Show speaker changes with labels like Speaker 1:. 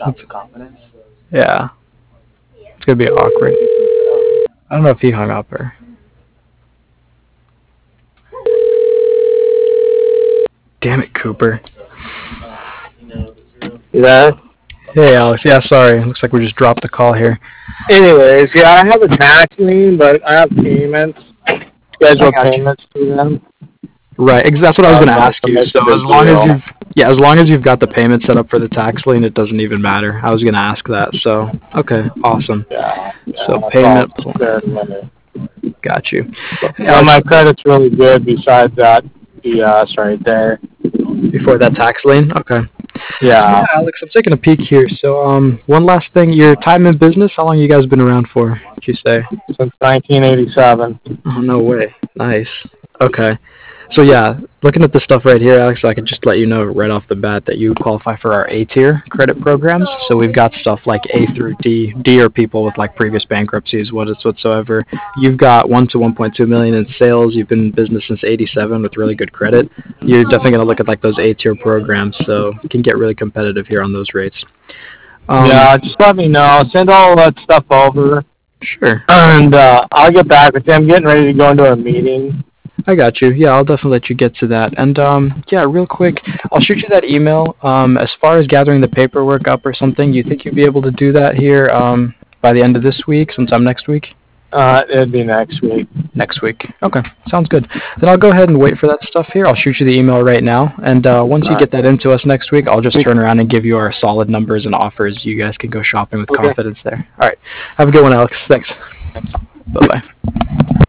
Speaker 1: Yeah, it's gonna be awkward. I don't know if he hung up or. Damn it, Cooper.
Speaker 2: Yeah.
Speaker 1: Hey, Alex. Yeah, sorry. Looks like we just dropped the call here.
Speaker 2: Anyways, yeah, I have a tax lien, but I have payments,
Speaker 1: I
Speaker 2: scheduled
Speaker 1: got you.
Speaker 2: payments to them.
Speaker 1: Right. That's what I was gonna
Speaker 2: Like
Speaker 1: ask
Speaker 2: to
Speaker 1: you.
Speaker 2: make
Speaker 1: So
Speaker 2: a big
Speaker 1: as long as
Speaker 2: deal.
Speaker 1: as long as you've got the payment set up for the tax lien, it doesn't even matter. I was gonna ask that. So okay, awesome.
Speaker 2: Yeah,
Speaker 1: So
Speaker 2: that's all
Speaker 1: payment.
Speaker 2: fair to me.
Speaker 1: Got you. Hey,
Speaker 2: Well,
Speaker 1: Alex.
Speaker 2: my credit's really good besides that BS right there.
Speaker 1: Before that tax lien. Okay. So
Speaker 2: Yeah,
Speaker 1: yeah, Alex, I'm taking a peek here. So one last thing. Your time in business. How long you guys been around for? Did you say?
Speaker 2: since 1987.
Speaker 1: Oh no way. Nice. Okay. So yeah, looking at the stuff right here, Alex, I can just let you know right off the bat that you qualify for our A tier credit programs. So we've got stuff like A through D. D are people with like previous bankruptcies, whatsoever. You've got 1 to 1.2 million in sales. You've been in business since '87 with really good credit. You're definitely gonna look at like those A tier programs, so you can get really competitive here on those rates.
Speaker 2: Yeah, just let me know. Send all that stuff over,
Speaker 1: Sure.
Speaker 2: and I'll get back with you. I'm getting ready to go into a meeting.
Speaker 1: I got you. Yeah, I'll definitely let you get to that. And yeah, real quick, I'll shoot you that email. As far as gathering the paperwork up or something, you think you'd be able to do that here by the end of this week, sometime next week?
Speaker 2: It'd be next week.
Speaker 1: Next week. Okay, sounds good. Then I'll go ahead and wait for that stuff here. I'll shoot you the email right now. And once you
Speaker 2: All right.
Speaker 1: get that into us next week, I'll just turn around and give you our solid numbers and offers. You guys can go shopping with
Speaker 2: Okay.
Speaker 1: confidence there. All right. Have a good one, Alex. Thanks. Bye bye.